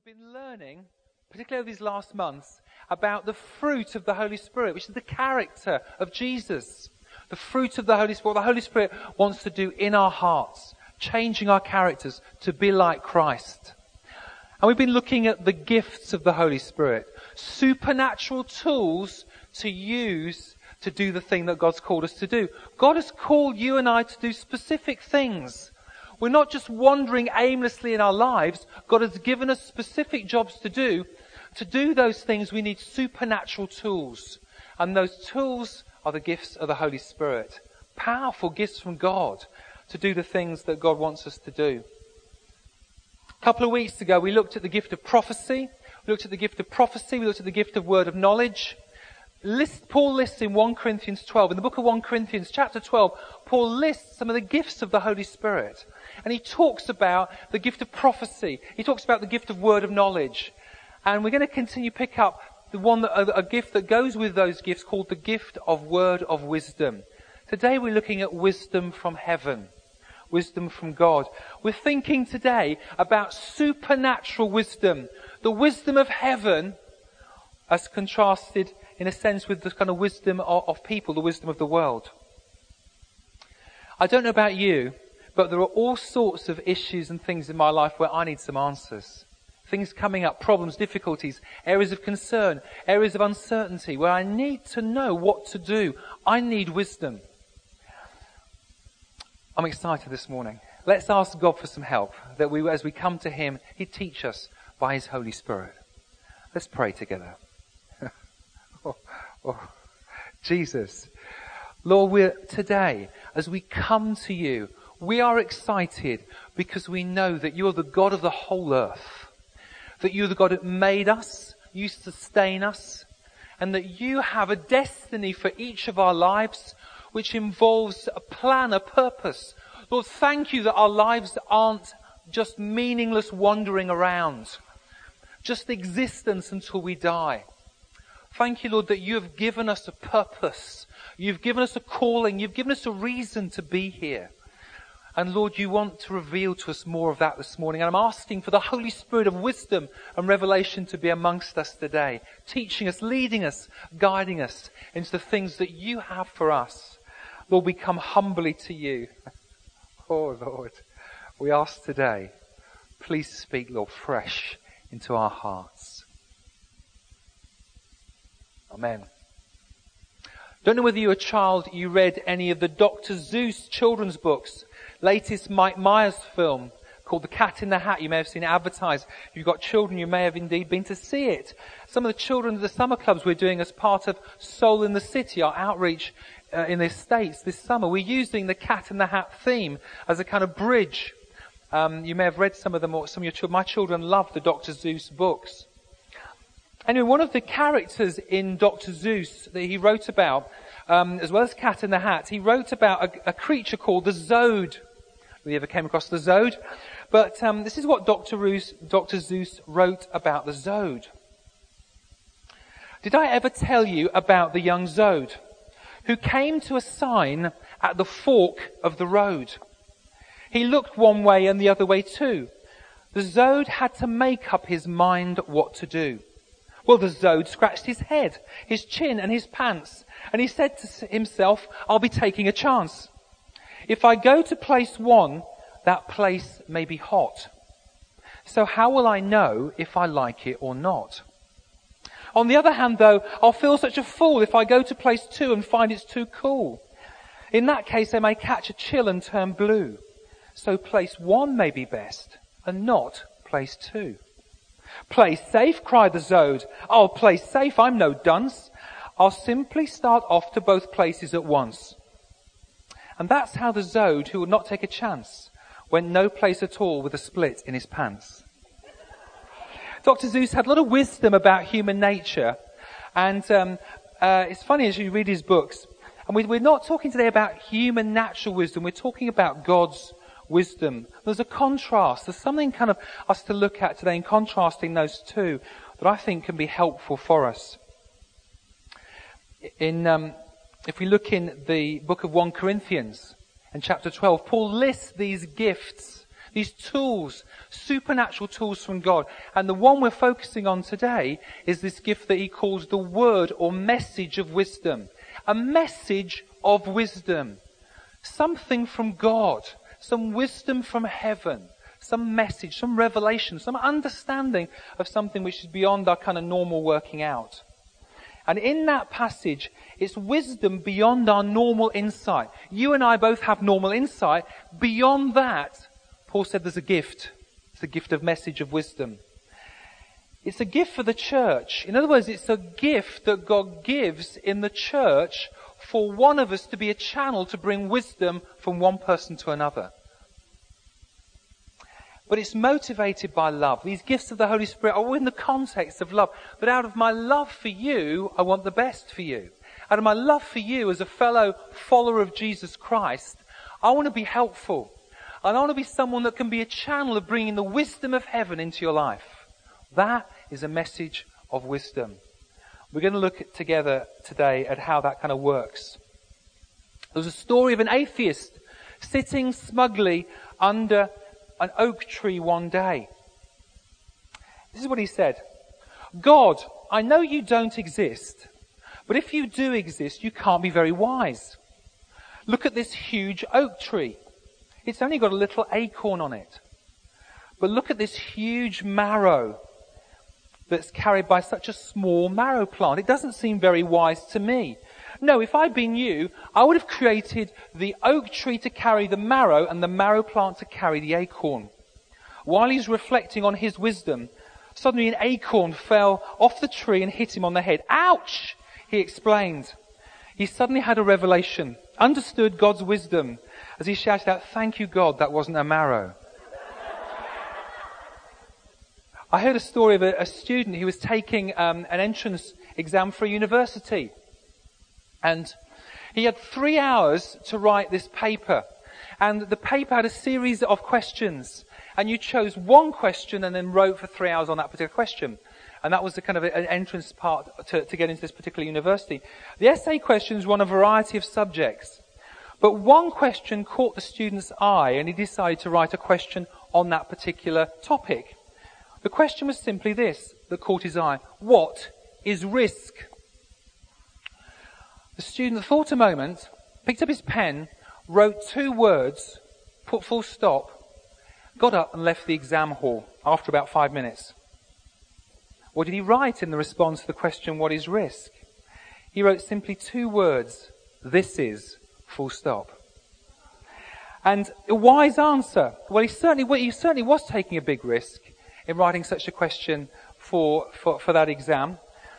been learning, particularly over these last months, about the fruit of the Holy Spirit, which is the character of Jesus. The fruit of the Holy Spirit, what the Holy Spirit wants to do in our hearts, changing our characters to be like Christ. And we've been looking at the gifts of the Holy Spirit, supernatural tools to use to do the thing that God's called us to do. God has called you and I to do specific things. We're not just wandering aimlessly in our lives. God has given us specific jobs to do. To do those things, we need supernatural tools. And those tools are the gifts of the Holy Spirit. Powerful gifts from God to do the things that God wants us to do. A couple of weeks ago, we looked at the gift of prophecy. We looked at the gift of prophecy. We looked at the gift of word of knowledge. Paul lists in 1 Corinthians 12, in the book of 1 Corinthians chapter 12, Paul lists some of the gifts of the Holy Spirit. And he talks about the gift of prophecy. He talks about the gift of word of knowledge. And we're going to continue to pick up a gift that goes with those gifts called the gift of word of wisdom. Today we're looking at wisdom from heaven. Wisdom from God. We're thinking today about supernatural wisdom. The wisdom of heaven as contrasted in a sense with the kind of wisdom of people, the wisdom of the world. I don't know about you, but there are all sorts of issues and things in my life where I need some answers. Things coming up, problems, difficulties, areas of concern, areas of uncertainty where I need to know what to do. I need wisdom. I'm excited this morning. Let's ask God for some help, that as we come to Him, He'd teach us by His Holy Spirit. Let's pray together. Jesus, Lord, today, as we come to you, we are excited because we know that you're the God of the whole earth, that you're the God that made us, you sustain us, and that you have a destiny for each of our lives which involves a plan, a purpose. Lord, thank you that our lives aren't just meaningless wandering around, just existence until we die. Thank you, Lord, that you have given us a purpose. You've given us a calling. You've given us a reason to be here. And Lord, you want to reveal to us more of that this morning. And I'm asking for the Holy Spirit of wisdom and revelation to be amongst us today, teaching us, leading us, guiding us into the things that you have for us. Lord, we come humbly to you. Oh, Lord, we ask today, please speak, Lord, fresh into our hearts. Amen. Don't know whether you were a child, you read any of the Dr. Seuss children's books. Latest Mike Myers film called The Cat in the Hat. You may have seen it advertised. If you've got children, you may have indeed been to see it. Some of the children of the summer clubs we're doing as part of Soul in the City, our outreach in the States this summer. We're using the Cat in the Hat theme as a kind of bridge. You may have read some of them, or some of your children. My children love the Dr. Seuss books. Anyway, one of the characters in Dr. Seuss that he wrote about, as well as Cat in the Hat, he wrote about a creature called the Zode. Have you ever came across the Zode? But this is what Dr. Seuss wrote about the Zode. Did I ever tell you about the young Zode who came to a sign at the fork of the road? He looked one way and the other way too. The Zode had to make up his mind what to do. Well, the Zode scratched his head, his chin and his pants, and he said to himself, I'll be taking a chance. If I go to place 1, that place may be hot. So how will I know if I like it or not? On the other hand, though, I'll feel such a fool if I go to place 2 and find it's too cool. In that case, I may catch a chill and turn blue. So place 1 may be best, and not place 2. Play safe, cried the Zode. I'll play safe, I'm no dunce. I'll simply start off to both places at once. And that's how the Zode, who would not take a chance, went no place at all with a split in his pants. Dr. Seuss had a lot of wisdom about human nature. And it's funny as you read his books. And we're not talking today about human natural wisdom. We're talking about God's wisdom. There's a contrast. There's something kind of us to look at today in contrasting those two that I think can be helpful for us. If we look in the book of 1 Corinthians in chapter 12, Paul lists these gifts These tools, supernatural tools from God. And the one we're focusing on today is this gift that he calls the word or message of wisdom. A message of wisdom. Something from God. Some wisdom from heaven. Some message, some revelation, some understanding of something which is beyond our kind of normal working out. And in that passage, it's wisdom beyond our normal insight. You and I both have normal insight. Beyond that, Paul said there's a gift. It's the gift of message of wisdom. It's a gift for the church. In other words, it's a gift that God gives in the church for one of us to be a channel to bring wisdom from one person to another. But it's motivated by love. These gifts of the Holy Spirit are all in the context of love. But out of my love for you, I want the best for you. Out of my love for you as a fellow follower of Jesus Christ, I want to be helpful. And I want to be someone that can be a channel of bringing the wisdom of heaven into your life. That is a message of wisdom. We're going to look together today at how that kind of works. There was a story of an atheist sitting smugly under an oak tree one day. This is what he said. God, I know you don't exist, but if you do exist, you can't be very wise. Look at this huge oak tree. It's only got a little acorn on it. But look at this huge marrow that's carried by such a small marrow plant. It doesn't seem very wise to me. No, if I'd been you, I would have created the oak tree to carry the marrow and the marrow plant to carry the acorn. While he's reflecting on his wisdom, suddenly an acorn fell off the tree and hit him on the head. Ouch! He explained. He suddenly had a revelation, understood God's wisdom as he shouted out, "Thank you, God, that wasn't a marrow." I heard a story of a student who was taking an entrance exam for a university. And he had 3 hours to write this paper. And the paper had a series of questions. And you chose one question and then wrote for 3 hours on that particular question. And that was the kind of an entrance part to get into this particular university. The essay questions were on a variety of subjects. But one question caught the student's eye, and he decided to write a question on that particular topic. The question was simply this, that caught his eye. What is risk? The student thought a moment, picked up his pen, wrote 2 words, put full stop, got up and left the exam hall after about 5 minutes. What did he write in the response to the question, what is risk? He wrote simply 2 words, this is, full stop. And a wise answer. Well, he certainly was taking a big risk in writing such a question for that exam.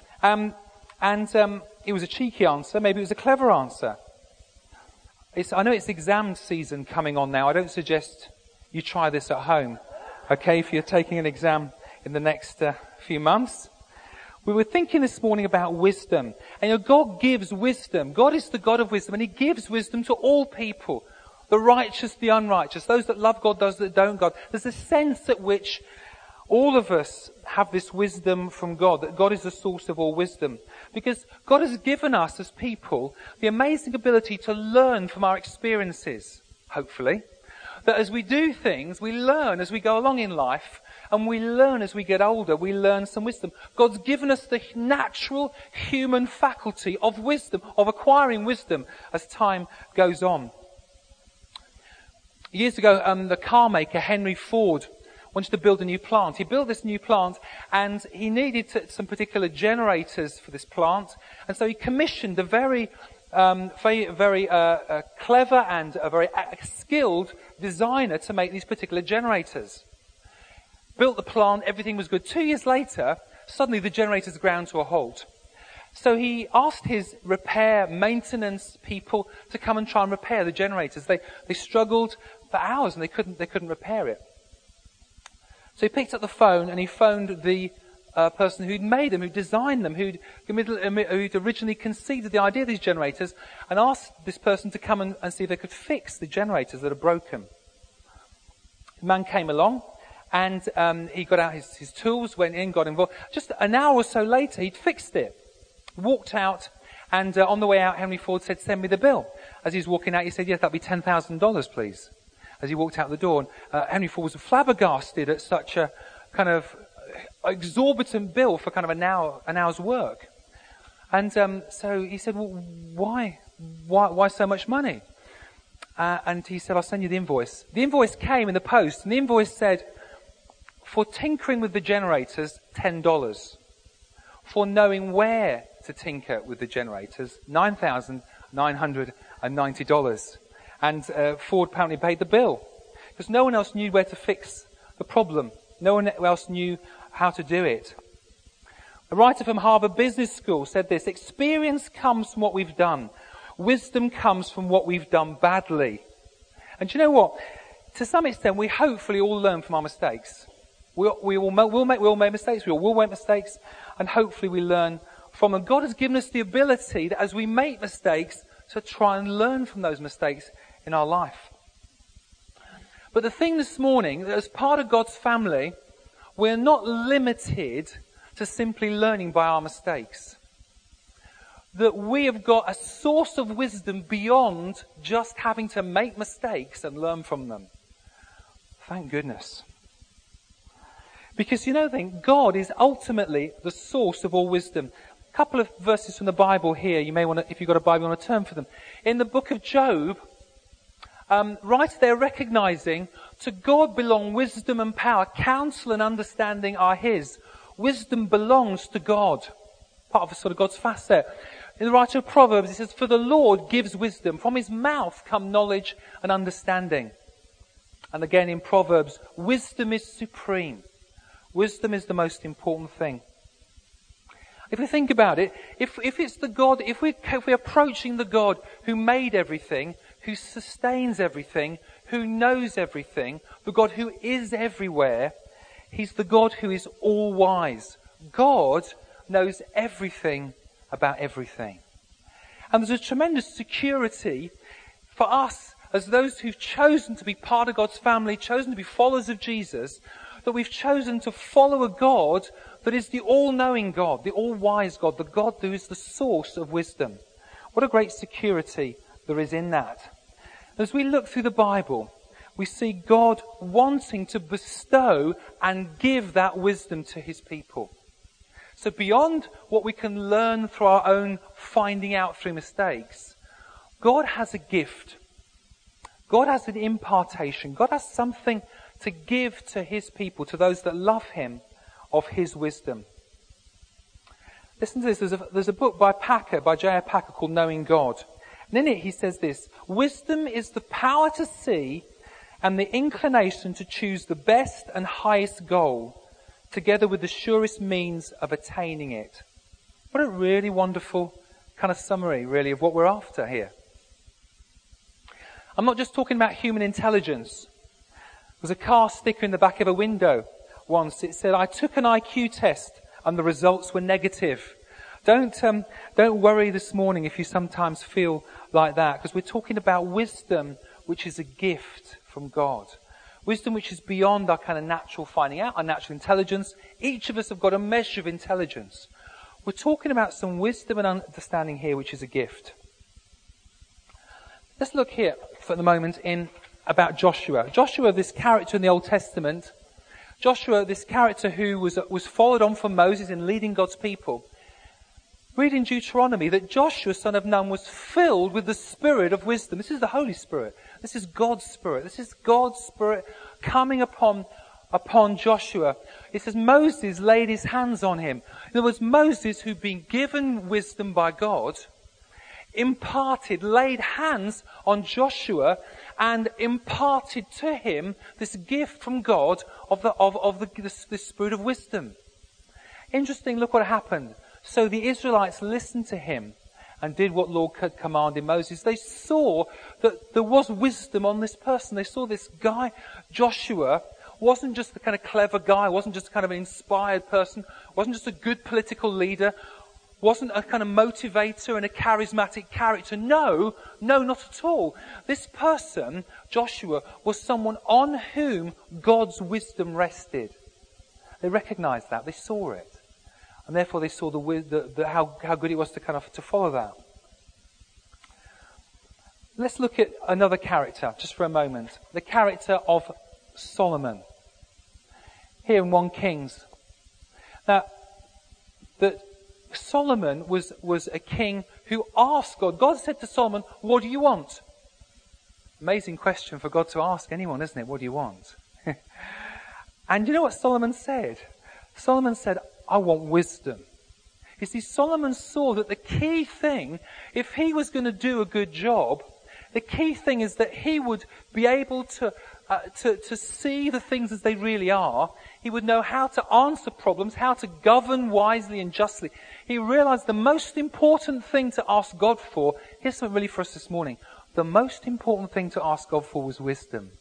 It was a cheeky answer. Maybe it was a clever answer. I know it's exam season coming on now. I don't suggest you try this at home. Okay, if you're taking an exam in the next few months. We were thinking this morning about wisdom. And God gives wisdom. God is the God of wisdom, and he gives wisdom to all people. The righteous, the unrighteous, those that love God, those that don't God. There's a sense at which all of us have this wisdom from God, that God is the source of all wisdom. Because God has given us as people the amazing ability to learn from our experiences, hopefully. That as we do things, we learn as we go along in life, and we learn as we get older, we learn some wisdom. God's given us the natural human faculty of wisdom, of acquiring wisdom as time goes on. Years ago, the car maker Henry Ford wanted to build a new plant. He built this new plant, and he needed some particular generators for this plant. And so he commissioned a very clever and a very skilled designer to make these particular generators. Built the plant, everything was good. 2 years later, suddenly the generators ground to a halt. So he asked his repair maintenance people to come and try and repair the generators. They struggled for hours and they couldn't repair it. So he picked up the phone and he phoned the person who'd made them, who'd designed them, who'd originally conceived the idea of these generators, and asked this person to come and see if they could fix the generators that are broken. The man came along and he got out his tools, went in, got involved. Just an hour or so later, he'd fixed it. Walked out, and on the way out, Henry Ford said, "Send me the bill." As he was walking out, he said, "Yes, that'll be $10,000, please." as he walked out the door. And Henry Ford was flabbergasted at such a kind of exorbitant bill for kind of an hour's work. And so he said, well, why so much money? And he said, I'll send you the invoice. The invoice came in the post, and the invoice said, for tinkering with the generators, $10. For knowing where to tinker with the generators, $9,990. And Ford apparently paid the bill, because no one else knew where to fix the problem. No one else knew how to do it. A writer from Harvard Business School said this: experience comes from what we've done. Wisdom comes from what we've done badly. And do you know what? To some extent, we hopefully all learn from our mistakes. We all make mistakes. We all will make mistakes. And hopefully we learn from them. God has given us the ability that as we make mistakes, to try and learn from those mistakes in our life. But the thing this morning, that as part of God's family, we're not limited to simply learning by our mistakes. That we have got a source of wisdom beyond just having to make mistakes and learn from them. Thank goodness. Because you know the thing, God is ultimately the source of all wisdom. A couple of verses from the Bible here, you may want to, if you've got a Bible, you want to turn for them. In the book of Job, right there recognizing to God belong wisdom and power, counsel and understanding are his. Wisdom belongs to God. Part of sort of God's facet. In the writer of Proverbs, it says, for the Lord gives wisdom. From his mouth come knowledge and understanding. And again in Proverbs, wisdom is supreme. Wisdom is the most important thing. If we think about it, if it's the God, if we're approaching the God who made everything, who sustains everything, who knows everything, the God who is everywhere, he's the God who is all wise. God knows everything about everything. And there's a tremendous security for us as those who've chosen to be part of God's family, chosen to be followers of Jesus, that we've chosen to follow a God that is the all-knowing God, the all-wise God, the God who is the source of wisdom. What a great security there is in that. As we look through the Bible, we see God wanting to bestow and give that wisdom to his people. So beyond what we can learn through our own finding out through mistakes, God has a gift. God has an impartation. God has something to give to his people, to those that love him, of his wisdom. Listen to this. There's a book by J.I. Packer, called Knowing God. And in it he says this: wisdom is the power to see and the inclination to choose the best and highest goal, together with the surest means of attaining it. What a really wonderful kind of summary, really, of what we're after here. I'm not just talking about human intelligence. There was a car sticker in the back of a window once. It said, I took an IQ test and the results were negative. Don't worry this morning if you sometimes feel like that, because we're talking about wisdom, which is a gift from God. Wisdom which is beyond our kind of natural finding out, our natural intelligence. Each of us have got a measure of intelligence. We're talking about some wisdom and understanding here, which is a gift. Let's look here for the moment about Joshua. Joshua, this character in the Old Testament. Joshua, this character who was followed on from Moses in leading God's people. Read in Deuteronomy that Joshua, son of Nun, was filled with the spirit of wisdom. This is the Holy Spirit. This is God's Spirit. This is God's Spirit coming upon Joshua. It says Moses laid his hands on him. In other words, Moses, who'd been given wisdom by God, laid hands on Joshua and imparted to him this gift from God of the spirit of wisdom. Interesting, look what happened. So the Israelites listened to him and did what Lord had commanded Moses. They saw that there was wisdom on this person. They saw this guy, Joshua, wasn't just the kind of clever guy, wasn't just kind of an inspired person, wasn't just a good political leader, wasn't a kind of motivator and a charismatic character. No, not at all. This person, Joshua, was someone on whom God's wisdom rested. They recognized that. They saw it. And therefore they saw how good it was to follow that. Let's look at another character, just for a moment. The character of Solomon. Here in 1 Kings. Now, that Solomon was a king who asked God. God said to Solomon, what do you want? Amazing question for God to ask anyone, isn't it? What do you want? And you know what Solomon said? Solomon said, I want wisdom. You see, Solomon saw that the key thing, if he was going to do a good job, the key thing is that he would be able to see the things as they really are. He would know how to answer problems, how to govern wisely and justly. He realized the most important thing to ask God for, here's something really for us this morning, the most important thing to ask God for was wisdom.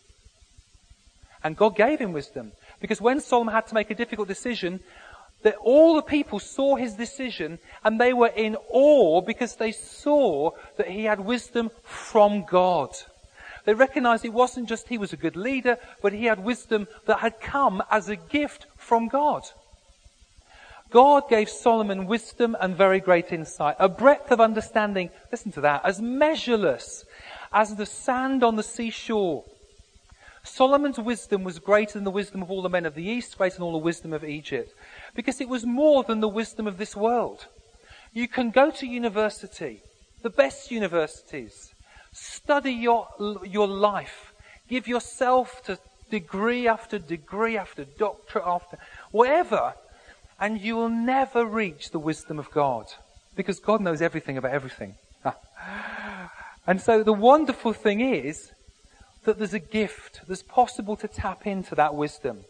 And God gave him wisdom. Because when Solomon had to make a difficult decision, that all the people saw his decision and they were in awe because they saw that he had wisdom from God. They recognized it wasn't just he was a good leader, but he had wisdom that had come as a gift from God. God gave Solomon wisdom and very great insight, a breadth of understanding, listen to that, as measureless as the sand on the seashore. Solomon's wisdom was greater than the wisdom of all the men of the East, greater than all the wisdom of Egypt, because it was more than the wisdom of this world. You can go to university, the best universities, study your life, give yourself to degree after degree after doctorate after whatever, and you will never reach the wisdom of God, because God knows everything about everything. And so the wonderful thing is that there's a gift that's possible to tap into that wisdom.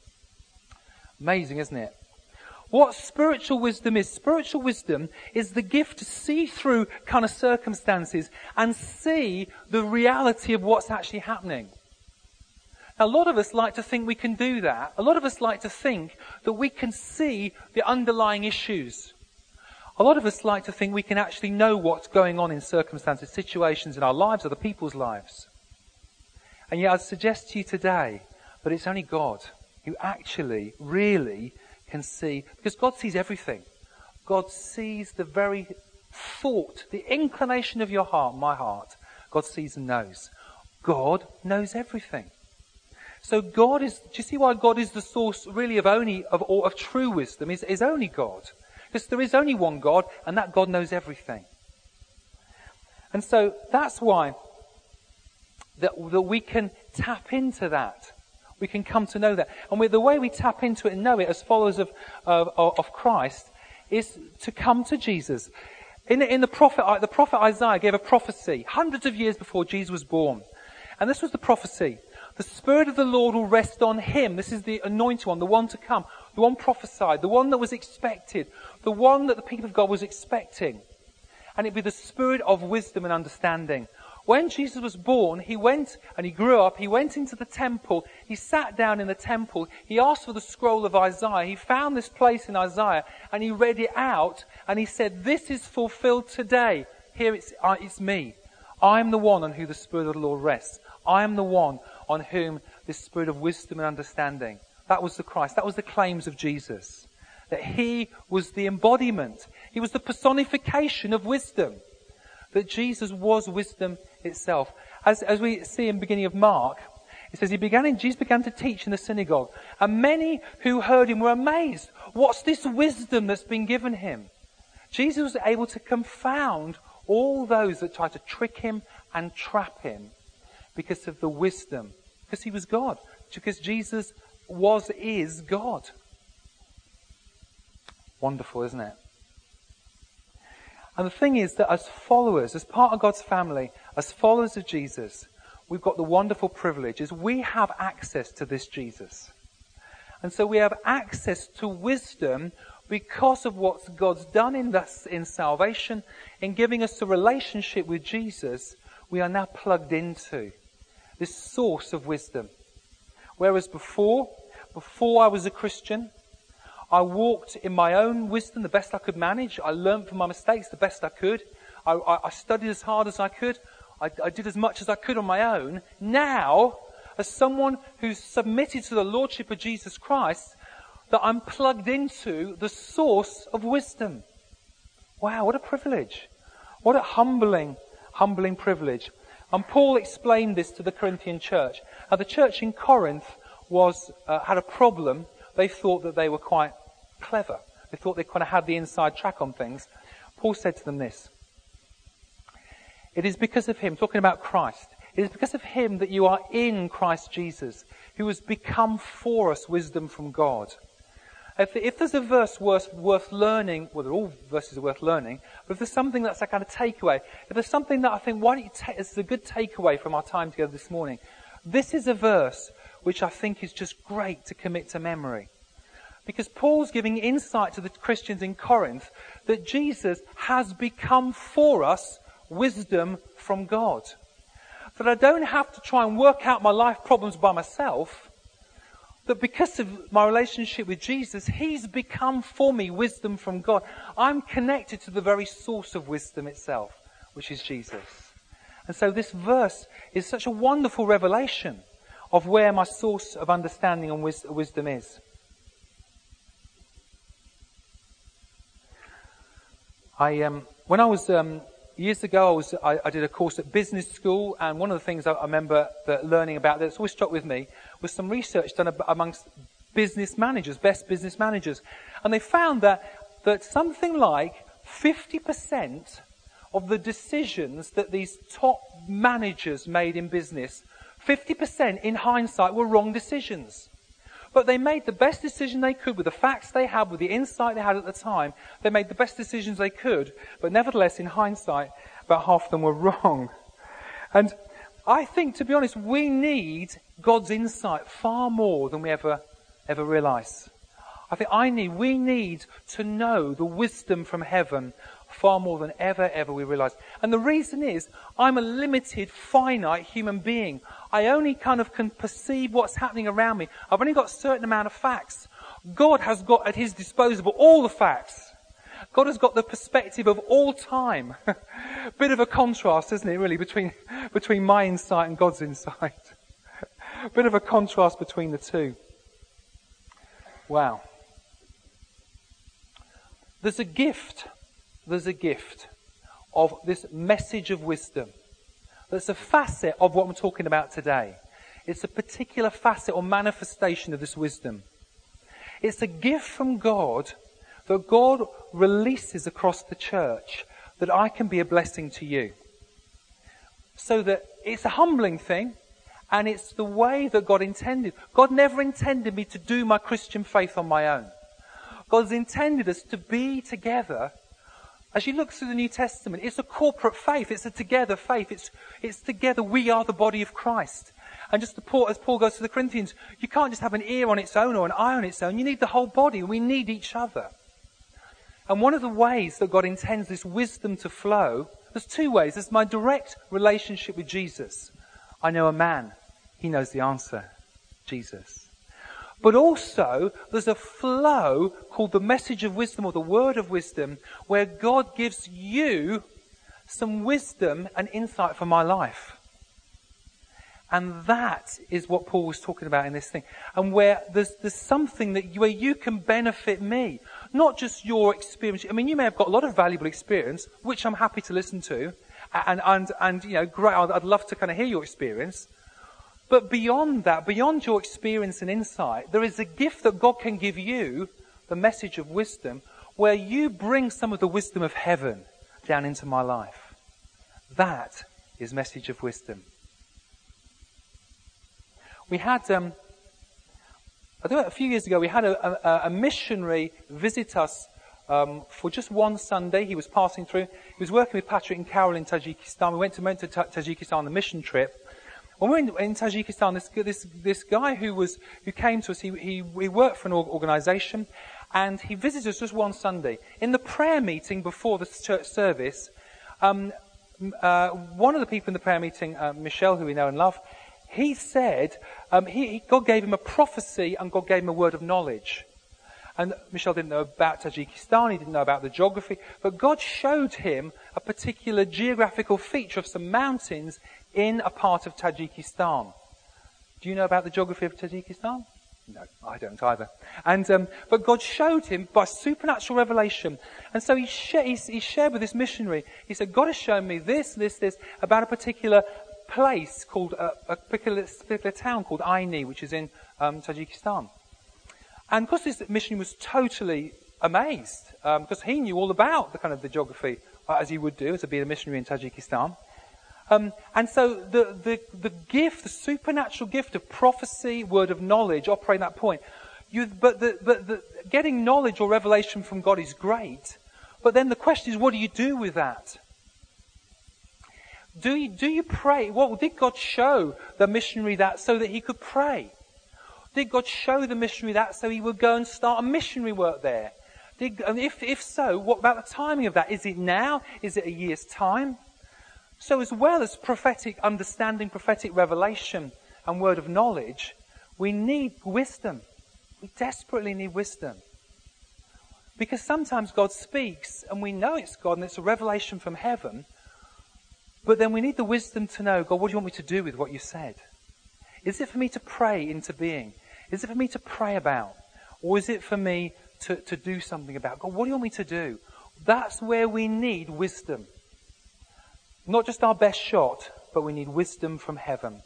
Amazing, isn't it? What spiritual wisdom is the gift to see through kind of circumstances and see the reality of what's actually happening. Now, a lot of us like to think we can do that. A lot of us like to think that we can see the underlying issues. A lot of us like to think we can actually know what's going on in circumstances, situations in our lives, other people's lives. And yet I'd suggest to you today that it's only God who actually, really can see, because God sees everything. God sees the very thought, the inclination of your heart, my heart. God sees and knows. God knows everything. So God is, do you see why God is the source really of true wisdom, is only God? Because there is only one God, and that God knows everything. And so that's why that we can tap into that. We can come to know that. And the way we tap into it and know it as followers of Christ is to come to Jesus. In the prophet Isaiah gave a prophecy hundreds of years before Jesus was born. And this was the prophecy. The Spirit of the Lord will rest on him. This is the anointed one, the one to come, the one prophesied, the one that was expected, the one that the people of God was expecting. And it'd be the Spirit of wisdom and understanding. When Jesus was born, he went and he grew up, he went into the temple, he sat down in the temple, he asked for the scroll of Isaiah, he found this place in Isaiah and he read it out and he said, this is fulfilled today. Here it's me. I'm the one on whom the Spirit of the Lord rests. I am the one on whom this Spirit of wisdom and understanding. That was the Christ. That was the claims of Jesus. That he was the embodiment. He was the personification of wisdom. That Jesus was wisdom itself. As we see in the beginning of Mark, it says Jesus began to teach in the synagogue, and many who heard him were amazed. What's this wisdom that's been given him? Jesus was able to confound all those that tried to trick him and trap him because of the wisdom, because he was God, because Jesus is God. Wonderful, isn't it? And the thing is that as followers, as part of God's family, as followers of Jesus, we've got the wonderful privilege is we have access to this Jesus. And so we have access to wisdom because of what God's done in salvation, in giving us a relationship with Jesus. We are now plugged into this source of wisdom. Whereas before I was a Christian, I walked in my own wisdom the best I could manage. I learned from my mistakes the best I could. I studied as hard as I could. I did as much as I could on my own. Now, as someone who's submitted to the Lordship of Jesus Christ, that I'm plugged into the source of wisdom. Wow, what a privilege. What a humbling privilege. And Paul explained this to the Corinthian church. Now, the church in Corinth had a problem. They thought that they were quite clever. They thought they kind of had the inside track on things. Paul said to them this: "It is because of him," talking about Christ, "it is because of him that you are in Christ Jesus, who has become for us wisdom from God." If there's a verse worth learning, well, all verses are worth learning, but if there's something that's a kind of takeaway, if there's something that I think, why don't you take, this is a good takeaway from our time together this morning, this is a verse which I think is just great to commit to memory. Because Paul's giving insight to the Christians in Corinth that Jesus has become for us wisdom from God. That I don't have to try and work out my life problems by myself. That because of my relationship with Jesus, he's become for me wisdom from God. I'm connected to the very source of wisdom itself, which is Jesus. And so this verse is such a wonderful revelation of where my source of understanding and wisdom is. When I was years ago, I did a course at business school, and one of the things I remember learning about that's always stuck with me was some research done amongst business managers, best business managers, and they found that something like 50% of the decisions that these top managers made in business, 50% in hindsight were wrong decisions. But they made the best decision they could with the facts they had, with the insight they had at the time. They made the best decisions they could, but nevertheless, in hindsight, about half of them were wrong. And I think, to be honest, we need God's insight far more than we ever realise. We need to know the wisdom from heaven far more than ever we realise. And the reason is, I'm a limited, finite human being. I only kind of can perceive what's happening around me. I've only got a certain amount of facts. God has got at his disposal all the facts. God has got the perspective of all time. Bit of a contrast, isn't it, really, between my insight and God's insight. Bit of a contrast between the two. Wow. There's a gift of this message of wisdom. That's a facet of what I'm talking about today. It's a particular facet or manifestation of this wisdom. It's a gift from God that God releases across the church that I can be a blessing to you. So that it's a humbling thing, and it's the way that God intended. God never intended me to do my Christian faith on my own. God's intended us to be together. As you look through the New Testament, it's a corporate faith. It's a together faith. It's together. We are the body of Christ. And just as Paul goes to the Corinthians, you can't just have an ear on its own or an eye on its own. You need the whole body. We need each other. And one of the ways that God intends this wisdom to flow, there's two ways. There's my direct relationship with Jesus. I know a man. He knows the answer. Jesus. But also, there's a flow called the message of wisdom or the word of wisdom, where God gives you some wisdom and insight for my life. And that is what Paul was talking about in this thing. And where there's something where you can benefit me. Not just your experience. I mean, you may have got a lot of valuable experience, which I'm happy to listen to. And you know, great, I'd love to kind of hear your experience. But beyond that, beyond your experience and insight, there is a gift that God can give you, the message of wisdom, where you bring some of the wisdom of heaven down into my life. That is message of wisdom. We had, a few years ago, we had a missionary visit us for just one Sunday. He was passing through. He was working with Patrick and Carol in Tajikistan. We went to Tajikistan on the mission trip. When we were in Tajikistan, this guy who came to us, he worked for an organisation, and he visited us just one Sunday. In the prayer meeting before the church service, one of the people in the prayer meeting, Michelle, who we know and love, he said God gave him a prophecy and God gave him a word of knowledge. And Michelle didn't know about Tajikistan, he didn't know about the geography, but God showed him a particular geographical feature of some mountains in a part of Tajikistan. Do you know about the geography of Tajikistan? No, I don't either. And but God showed him by supernatural revelation. And so he shared with this missionary. He said, God has shown me this about a particular place called, a particular town called Aini, which is in Tajikistan. And of course this missionary was totally amazed, because he knew all about the geography, as he would do, to be a missionary in Tajikistan. And so the gift, the supernatural gift of prophecy, word of knowledge, operating at that point. But the getting knowledge or revelation from God is great. But then the question is, what do you do with that? Do you pray? Well, did God show the missionary that so that he could pray? Did God show the missionary that so he would go and start a missionary work there? And if so, what about the timing of that? Is it now? Is it a year's time? So as well as prophetic understanding, prophetic revelation and word of knowledge, we need wisdom. We desperately need wisdom. Because sometimes God speaks and we know it's God and it's a revelation from heaven, but then we need the wisdom to know, God, what do you want me to do with what you said? Is it for me to pray into being? Is it for me to pray about? Or is it for me to do something about? God, what do you want me to do? That's where we need wisdom. Not just our best shot, but we need wisdom from heaven.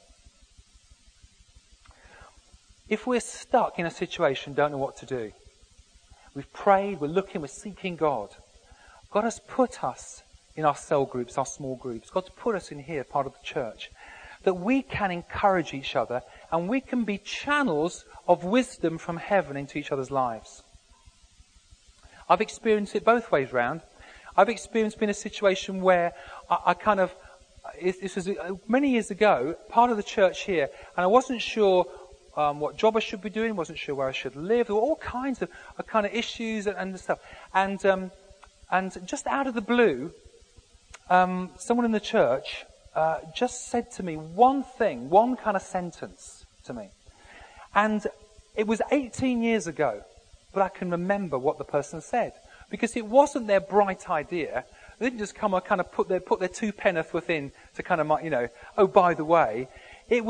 If we're stuck in a situation, don't know what to do, we've prayed, we're looking, we're seeking God. God has put us in our cell groups, our small groups. God's put us in here, part of the church, that we can encourage each other and we can be channels of wisdom from heaven into each other's lives. I've experienced it both ways round. I've experienced being in a situation where this was many years ago, part of the church here, and I wasn't sure what job I should be doing, wasn't sure where I should live. There were all kinds of issues and stuff. And just out of the blue, someone in the church just said to me one thing, one kind of sentence to me. And it was 18 years ago, but I can remember what the person said. Because it wasn't their bright idea. They didn't just come and put their 2 penn'orth in to oh, by the way. They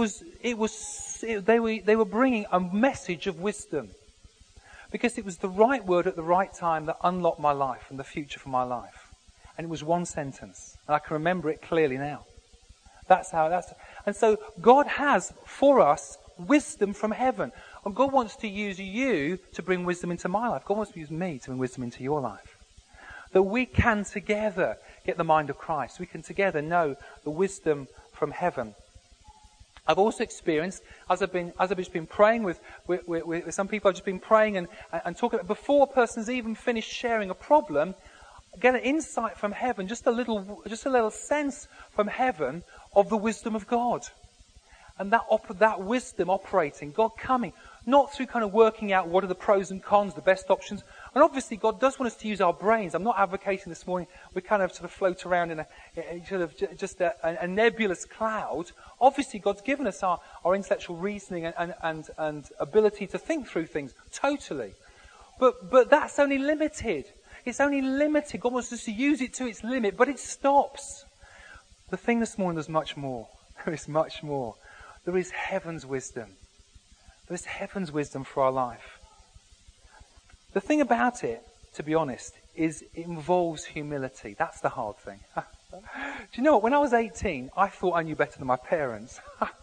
were bringing a message of wisdom. Because it was the right word at the right time that unlocked my life and the future for my life. And it was one sentence. And I can remember it clearly now. And so God has for us wisdom from heaven. And God wants to use you to bring wisdom into my life. God wants to use me to bring wisdom into your life. That we can together get the mind of Christ. We can together know the wisdom from heaven. I've also experienced, as I've just been praying with some people, I've just been praying and talking, before a person's even finished sharing a problem, get an insight from heaven, just a little sense from heaven of the wisdom of God. And that wisdom operating, God coming, not through working out what are the pros and cons, the best options. And obviously God does want us to use our brains. I'm not advocating this morning we float around in a nebulous cloud. Obviously God's given us our intellectual reasoning and ability to think through things, totally. But that's only limited. It's only limited. God wants us to use it to its limit, but it stops. The thing this morning, there's much more. There is much more. There is heaven's wisdom. There is heaven's wisdom for our life. The thing about it, to be honest, is it involves humility. That's the hard thing. Do you know what? When I was 18, I thought I knew better than my parents.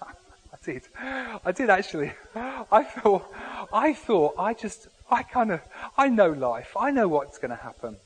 I did actually. I know life. I know what's going to happen.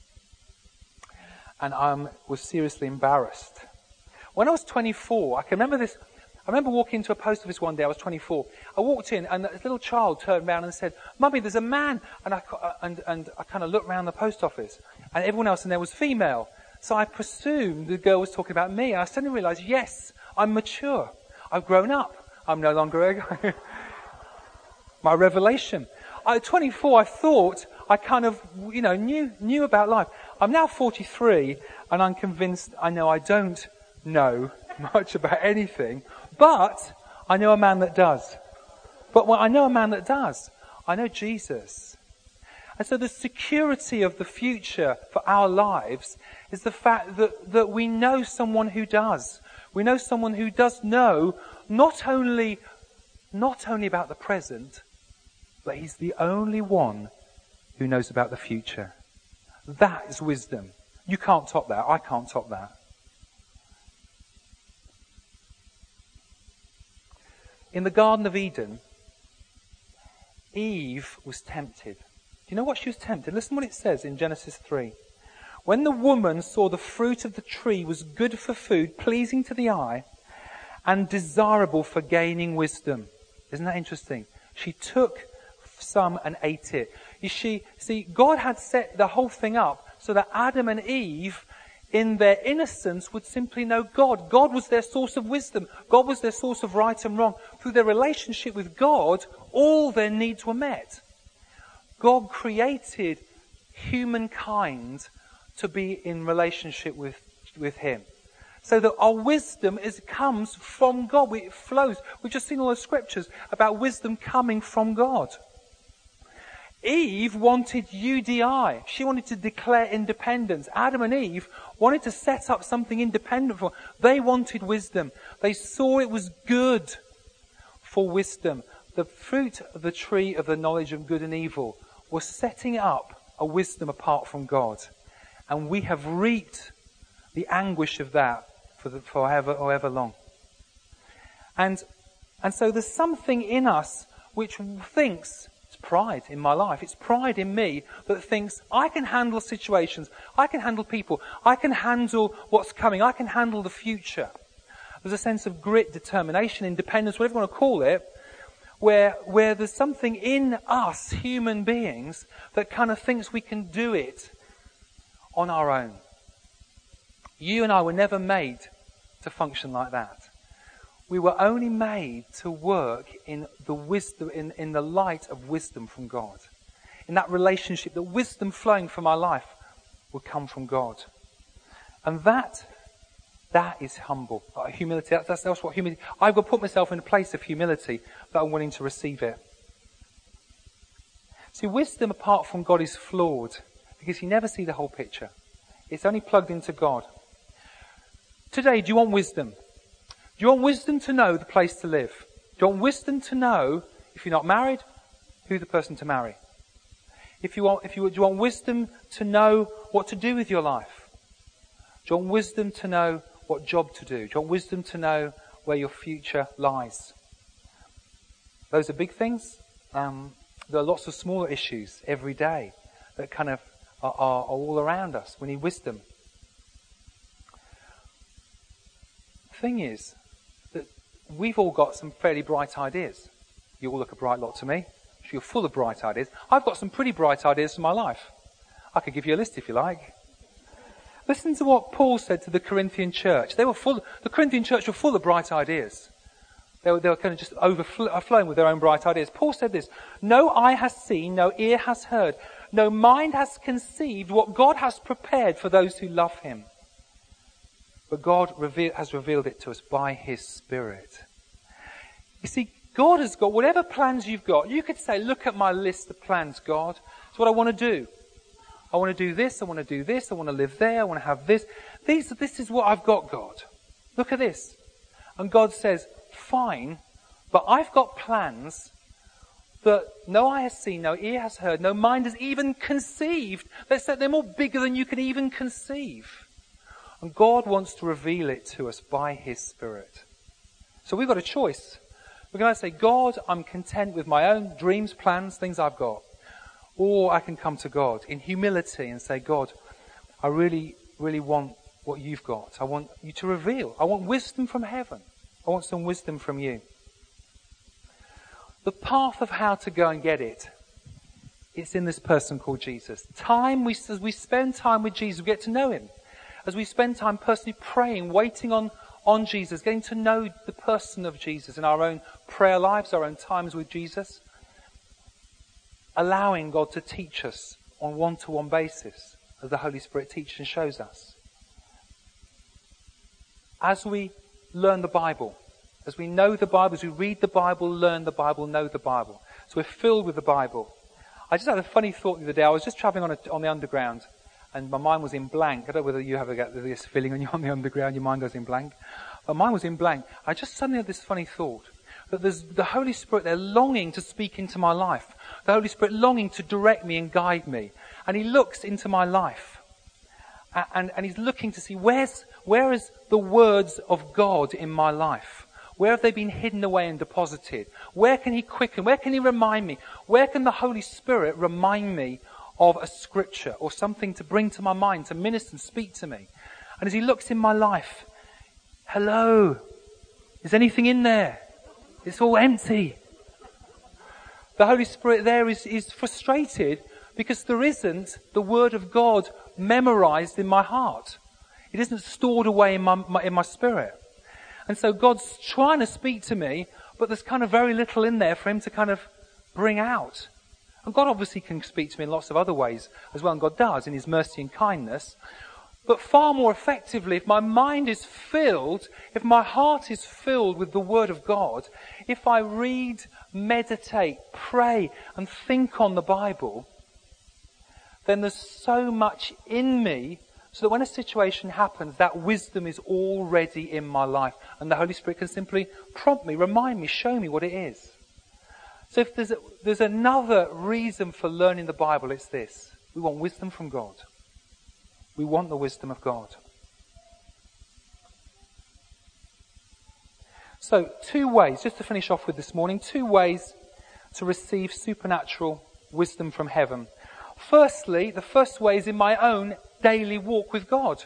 And I was seriously embarrassed. When I was 24, I can remember this. I remember walking into a post office one day. I was 24. I walked in, and this little child turned around and said, "Mummy, there's a man." And I looked around the post office, and everyone else in there was female. So I presumed the girl was talking about me. And I suddenly realised, yes, I'm mature. I've grown up. I'm no longer a my revelation. At 24, I thought I knew about life. I'm now 43, and I'm convinced I don't know much about anything. But I know a man that does. I know Jesus. And so the security of the future for our lives is the fact that we know someone who does. We know someone who does know not only about the present, but he's the only one who knows about the future. That is wisdom. You can't top that. I can't top that. In the Garden of Eden, Eve was tempted. Do you know what she was tempted? Listen what it says in Genesis 3. When the woman saw the fruit of the tree was good for food, pleasing to the eye, and desirable for gaining wisdom. Isn't that interesting? She took some and ate it. See, God had set the whole thing up so that Adam and Eve, in their innocence, would simply know God. God was their source of wisdom. God was their source of right and wrong. Through their relationship with God, all their needs were met. God created humankind to be in relationship with Him. So that our wisdom comes from God. It flows. We've just seen all the scriptures about wisdom coming from God. Eve wanted UDI. She wanted to declare independence. Adam and Eve wanted to set up something independent for. They wanted wisdom. They saw it was good for wisdom. The fruit of the tree of the knowledge of good and evil was setting up a wisdom apart from God. And we have reaped the anguish of that for however long. And so there's something in us which thinks, it's pride in my life, it's pride in me that thinks, I can handle situations, I can handle people, I can handle what's coming, I can handle the future. There's a sense of grit, determination, independence, whatever you want to call it, where there's something in us, human beings, that kind of thinks we can do it on our own. You and I were never made to function like that. We were only made to work in the wisdom, in the light of wisdom from God. In that relationship, the wisdom flowing from our life will come from God. And that is humble. Humility, that's what humility. I've got to put myself in a place of humility that I'm willing to receive it. See, wisdom apart from God is flawed because you never see the whole picture. It's only plugged into God. Today, do you want wisdom? Do you want wisdom to know the place to live? Do you want wisdom to know, if you're not married, who the person to marry? Do you want wisdom to know what to do with your life? Do you want wisdom to know what job to do? Do you want wisdom to know where your future lies? Those are big things. There are lots of smaller issues every day that kind of are all around us. We need wisdom. The thing is that we've all got some fairly bright ideas. You all look a bright lot to me. You're full of bright ideas. I've got some pretty bright ideas for my life. I could give you a list if you like. Listen to what Paul said to the Corinthian church. The Corinthian church were full of bright ideas. They were kind of just overflowing with their own bright ideas. Paul said this, no eye has seen, no ear has heard, no mind has conceived what God has prepared for those who love Him. But God has revealed it to us by His Spirit. You see, God has got whatever plans you've got. You could say, look at my list of plans, God. It's what I want to do. I want to do this, I want to do this, I want to live there, I want to have this. This is what I've got, God. Look at this. And God says, fine, but I've got plans that no eye has seen, no ear has heard, no mind has even conceived. They're more bigger than you can even conceive. And God wants to reveal it to us by His Spirit. So we've got a choice. We're going to say, God, I'm content with my own dreams, plans, things I've got. Or I can come to God in humility and say, God, I really, really want what you've got. I want you to reveal. I want wisdom from heaven. I want some wisdom from you. The path of how to go and get it, it's in this person called Jesus. As we spend time with Jesus, we get to know Him. As we spend time personally praying, waiting on Jesus, getting to know the person of Jesus in our own prayer lives, our own times with Jesus, allowing God to teach us on one-to-one basis as the Holy Spirit teaches and shows us. As we learn the Bible, as we know the Bible, as we read the Bible, learn the Bible, know the Bible. So we're filled with the Bible. I just had a funny thought the other day. I was just travelling on the underground and my mind was in blank. I don't know whether you have this feeling when you're on the underground, your mind goes in blank. But mine was in blank. I just suddenly had this funny thought that there's the Holy Spirit there longing to speak into my life. The Holy Spirit longing to direct me and guide me. And He looks into my life. And He's looking to see where is the words of God in my life? Where have they been hidden away and deposited? Where can he quicken? Where can he remind me? Where can the Holy Spirit remind me of a scripture or something to bring to my mind, to minister and speak to me? And as he looks in my life, hello, is anything in there? It's all empty. The Holy Spirit there is frustrated because there isn't the Word of God memorized in my heart. It isn't stored away in my spirit. And so God's trying to speak to me, but there's kind of very little in there for him to kind of bring out. And God obviously can speak to me in lots of other ways as well, and God does in his mercy and kindness. But far more effectively, if my mind is filled, if my heart is filled with the Word of God, if I read, meditate, pray, and think on the Bible, then there's so much in me so that when a situation happens, that wisdom is already in my life. And the Holy Spirit can simply prompt me, remind me, show me what it is. So if there's another reason for learning the Bible, it's this. We want wisdom from God. We want the wisdom of God. So 2 ways, just to finish off with this morning, 2 ways to receive supernatural wisdom from heaven. Firstly, the first way is in my own daily walk with God.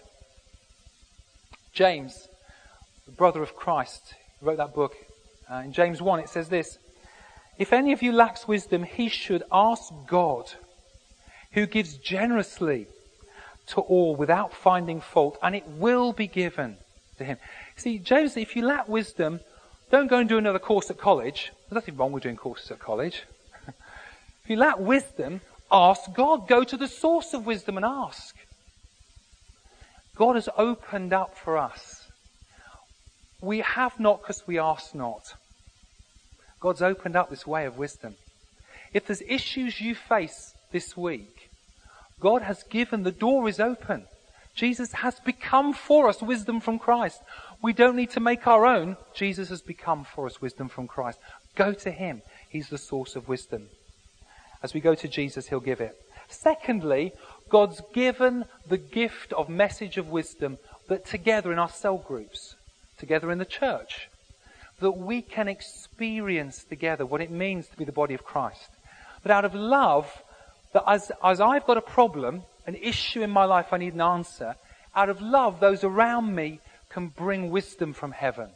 James, the brother of Christ, wrote that book. In James 1 it says this: if any of you lacks wisdom, he should ask God, who gives generously to all without finding fault, and it will be given to him. See, James said, if you lack wisdom, don't go and do another course at college. There's nothing wrong with doing courses at college. If you lack wisdom, ask God. Go to the source of wisdom and ask. God has opened up for us. We have not because we ask not. God's opened up this way of wisdom. If there's issues you face this week, God has given, the door is open. Jesus has become for us wisdom from Christ. We don't need to make our own. Jesus has become for us wisdom from Christ. Go to him. He's the source of wisdom. As we go to Jesus, he'll give it. Secondly, God's given the gift of message of wisdom that together in our cell groups, together in the church, that we can experience together what it means to be the body of Christ. That out of love, that as I've got a problem, an issue in my life I need an answer, out of love, those around me can bring wisdom from heaven.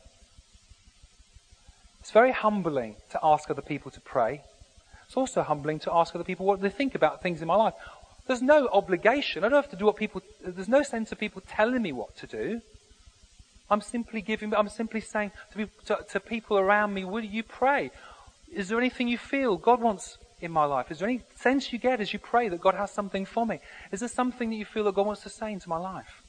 It's very humbling to ask other people to pray. It's also humbling to ask other people what they think about things in my life. There's no obligation. I don't have to do what people... There's no sense of people telling me what to do. I'm simply saying to people around me, will you pray? Is there anything you feel God wants in my life? Is there any sense you get as you pray that God has something for me? Is there something that you feel that God wants to say into my life?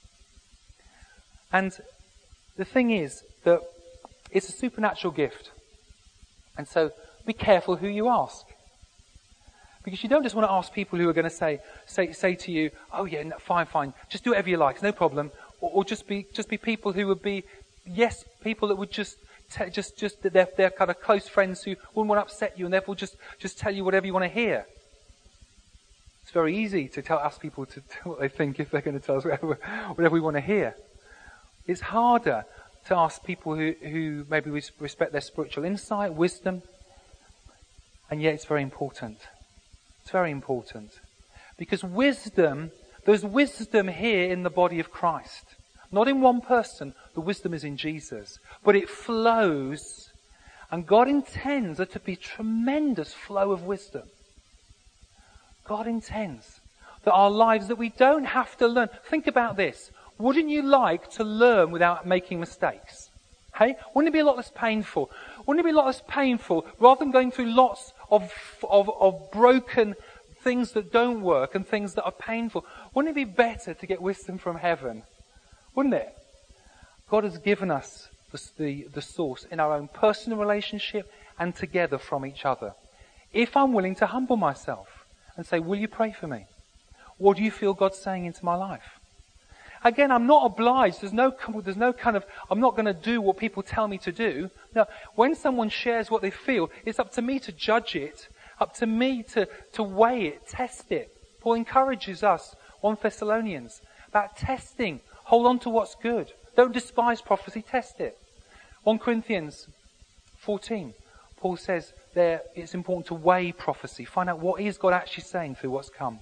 And the thing is that it's a supernatural gift. And so be careful who you ask. Because you don't just want to ask people who are going to say to you, oh yeah, no, fine, just do whatever you like, it's no problem. Or just be people who would be, yes, people that would just they're kind of close friends who wouldn't want to upset you and therefore just tell you whatever you want to hear. It's very easy to ask people to tell what they think if they're going to tell us whatever we want to hear. It's harder to ask people who maybe respect their spiritual insight, wisdom, and yet it's very important. It's very important. Because there's wisdom here in the body of Christ. Not in one person, the wisdom is in Jesus. But it flows, and God intends there to be tremendous flow of wisdom. God intends that our lives, that we don't have to learn. Think about this. Wouldn't you like to learn without making mistakes? Hey? Wouldn't it be a lot less painful? Wouldn't it be a lot less painful rather than going through lots of broken things that don't work and things that are painful? Wouldn't it be better to get wisdom from heaven? Wouldn't it? God has given us the source in our own personal relationship and together from each other. If I'm willing to humble myself and say, will you pray for me? What do you feel God's saying into my life? Again, I'm not obliged. There's no kind of, I'm not going to do what people tell me to do. No, when someone shares what they feel, it's up to me to judge it, up to me to weigh it, test it. Paul encourages us, 1 Thessalonians, about testing. Hold on to what's good. Don't despise prophecy, test it. 1 Corinthians 14, Paul says there it's important to weigh prophecy, find out what is God actually saying through what's come.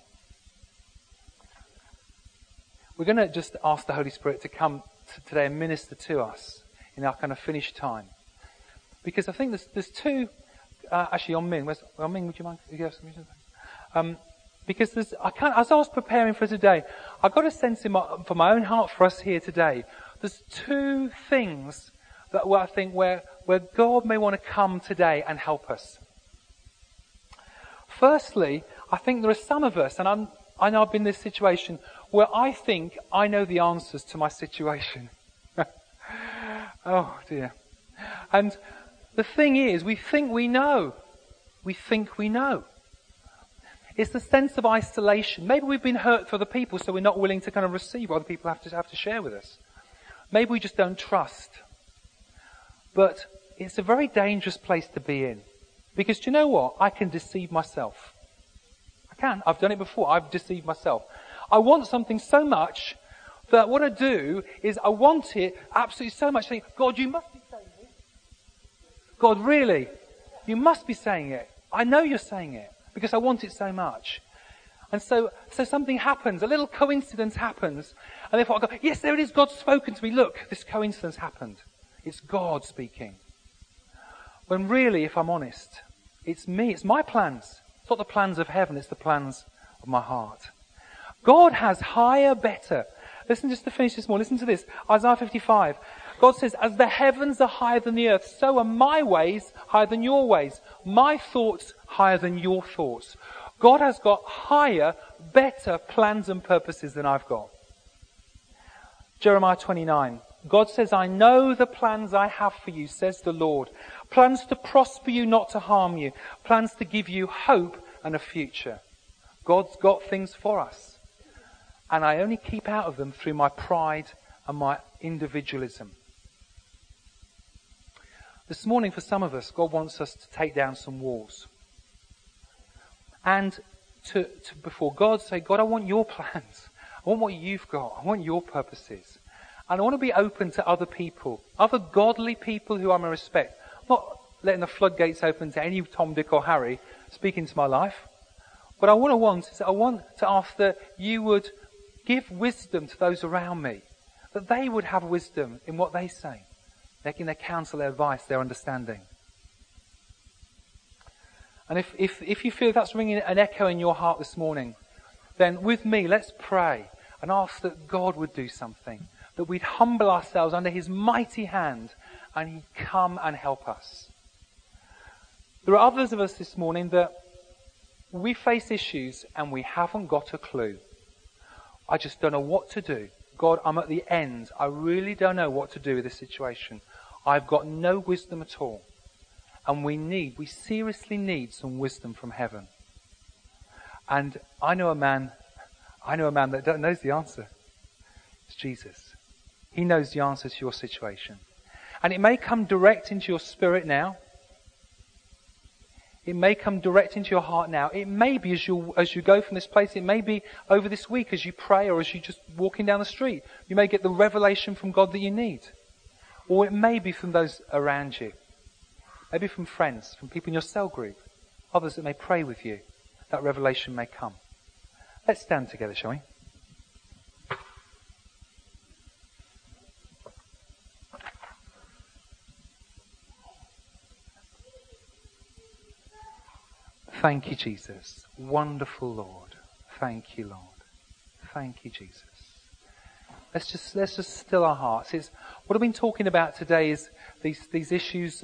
We're going to just ask the Holy Spirit to come today and minister to us in our kind of finished time. Because I think there's two, actually on Ming, Ming, would you mind? Because as I was preparing for today, I got a sense for my own heart for us here today. There's two things that I think where God may want to come today and help us. Firstly, I think there are some of us, and I know I've been in this situation, where I think I know the answers to my situation. Oh dear. And the thing is, we think we know. We think we know. It's the sense of isolation. Maybe we've been hurt for other people, so we're not willing to kind of receive what other people have to share with us. Maybe we just don't trust. But it's a very dangerous place to be in. Because do you know what? I can deceive myself. I can. I've done it before. I've deceived myself. I want something so much that what I do is I want it absolutely so much. I think, God, you must be saying it. God, really? You must be saying it. I know you're saying it because I want it so much. And so something happens. A little coincidence happens. And therefore I go, yes, there it is. God's spoken to me. Look, this coincidence happened. It's God speaking. When really, if I'm honest, it's me. It's my plans. It's not the plans of heaven. It's the plans of my heart. God has higher, better. Listen just to finish this more. Listen to this. Isaiah 55. God says, as the heavens are higher than the earth, so are my ways higher than your ways. My thoughts higher than your thoughts. God has got higher, better plans and purposes than I've got. Jeremiah 29. God says, I know the plans I have for you, says the Lord. Plans to prosper you, not to harm you. Plans to give you hope and a future. God's got things for us. And I only keep out of them through my pride and my individualism. This morning, for some of us, God wants us to take down some walls. And to before God, say, God, I want your plans. I want what you've got. I want your purposes. And I want to be open to other people, other godly people who I may respect. I'm not letting the floodgates open to any Tom, Dick or Harry speaking to my life. But I want to ask that you would give wisdom to those around me, that they would have wisdom in what they say, in their counsel, their advice, their understanding. And if you feel that's ringing an echo in your heart this morning, then with me, let's pray and ask that God would do something, that we'd humble ourselves under his mighty hand and he'd come and help us. There are others of us this morning that we face issues and we haven't got a clue. I just don't know what to do. God, I'm at the end. I really don't know what to do with this situation. I've got no wisdom at all. And we seriously need some wisdom from heaven. And I know a man that knows the answer. It's Jesus. He knows the answer to your situation. And it may come direct into your spirit now. It may come direct into your heart now. It may be as you go from this place. It may be over this week as you pray or as you just walking down the street. You may get the revelation from God that you need. Or it may be from those around you. Maybe from friends, from people in your cell group. Others that may pray with you. That revelation may come. Let's stand together, shall we? Thank you, Jesus. Wonderful Lord. Thank you, Lord. Thank you, Jesus. Let's just still our hearts. What I've been talking about today is these issues.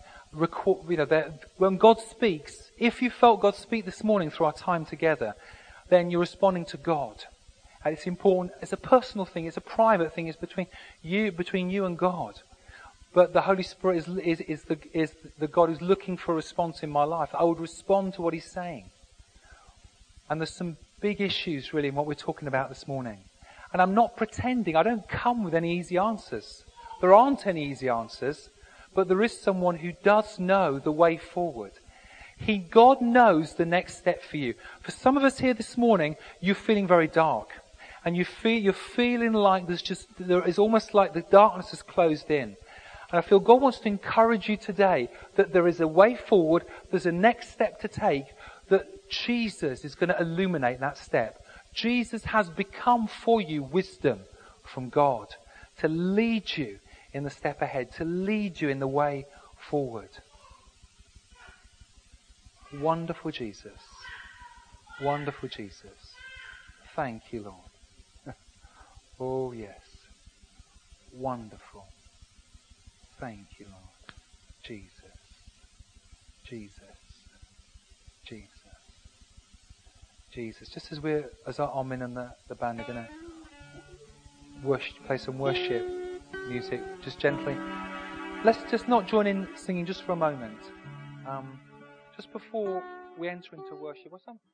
When God speaks, if you felt God speak this morning through our time together, then you're responding to God. And it's important. It's a personal thing. It's a private thing. It's between you and God. But the Holy Spirit is the God who's looking for a response in my life. I would respond to what he's saying. And there's some big issues really in what we're talking about this morning. And I'm not pretending. I don't come with any easy answers. There aren't any easy answers. But there is someone who does know the way forward. God knows the next step for you. For some of us here this morning, you're feeling very dark. And you're feeling like there is almost like the darkness has closed in. And I feel God wants to encourage you today that there is a way forward, there's a next step to take, that Jesus is going to illuminate that step. Jesus has become for you wisdom from God to lead you in the step ahead, to lead you in the way forward. Wonderful Jesus. Wonderful Jesus. Thank you, Lord. Oh, yes. Wonderful. Thank you, Lord. Jesus. Jesus. Jesus. Jesus. Just as our Amen and the band are going to play some worship music, just gently. Let's just not join in singing just for a moment. Just before we enter into worship.